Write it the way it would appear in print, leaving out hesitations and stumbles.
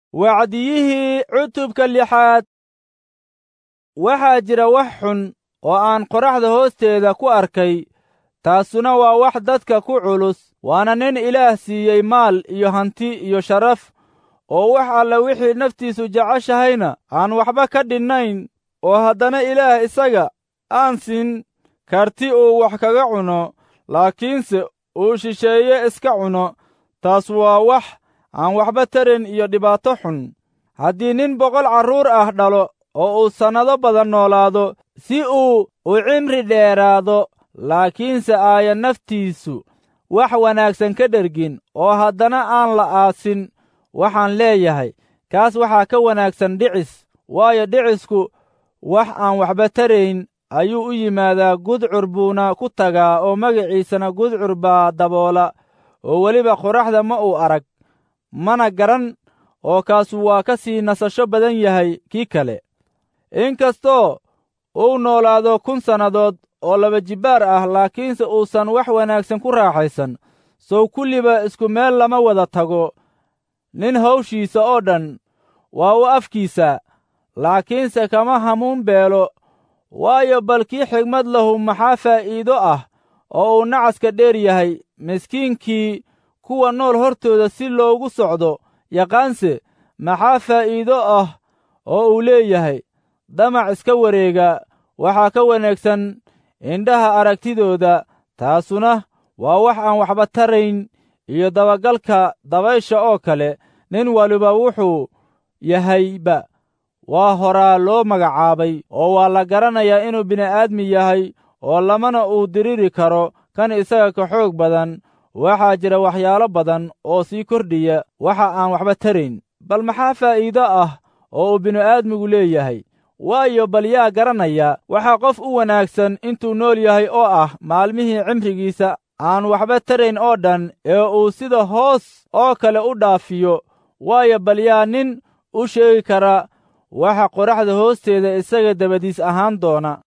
Wacdiyihii cutubka 6. Waxaa jira wax xun oo aan qorraxda hoosteeda ku arkay, taasuna waa wax dadka ku culus, waana nin Ilaah siiyey maal iyo hanti iyo sharaf, oo wax alla wixii naftiisu jeceshahayna aan waxba ka dhinnayn, oo haddana Ilaah isaga aan siin karti uu wax kaga cuno, laakiinse uu shisheeye iska cuno. Taas waa wax aan waxba tarayn iyo dhibaato xun. Haddii nin 100 carruur ah dhalo oo uu sannado badan noolaado si uu u cimri dheeraado, laakiinse aaya naftiisu wax wanaagsan ka dhergin oo haddana aan la aasin, waxaan leeyahay kaas waxaa ka wanaagsan dhicis. Waayo dhicisku wax aan waxba tarayn ayuu u yimaadaa, gudcur buuna ku tagaa, oo magaciisana gudcur baa daboola, oo weliba qorraxda ma uu arag mana garan, oo kaasu waa ka sii nasasho badan yahay kii kale. Inkastoo uu noolaado 1,000 sannadood oo 2 jibbaar ah, laakiinse uusan wax wanaagsan ku raaxaysan, sow kulliba isku meel lama wada tago. Nin hawshiisa oo dhan waa u afkiisa, laakiinse kama hamuun beelo. Waayo bal kii xigmad lahu maxaa faa'iido ah oo uu nacaska dheer yahay? Miskiinkii kuwa nool hortooda si loogu socdo yaqaanse maxaa faa'iido ah oo uu leeyahay? Damac iska wareega waxaa ka wanaagsan indhaha aragtidooda, taasuna waa wax aan waxba tarayn iyo dabagalka dabaysha oo kale. Nin waliba wuxuu yahayba waa horaa loo magacaabay, oo waa la garanayaa inuu bini'aadmi yahay, oo lamana uu diriri karo kan isaga ka xoog badan. Waxaa jira waxyaalo badan oo sii kordhiya waxa aan waxba tarayn. Bal maxaa faa'iido ah oo uu bini'aadmigu leeyahay? Waayo bal yaa garanaya waxa qof u wanaagsan intuu nool yahay oo ah maalmihii cimrigiisa aan waxba tarayn oo dhan, ee uu sida hoos oo kale u dhaafiyo? Waayo bal yaa nin u sheegi kara waxa qorraxda hoosteeda isaga dabadiis ahaan doona?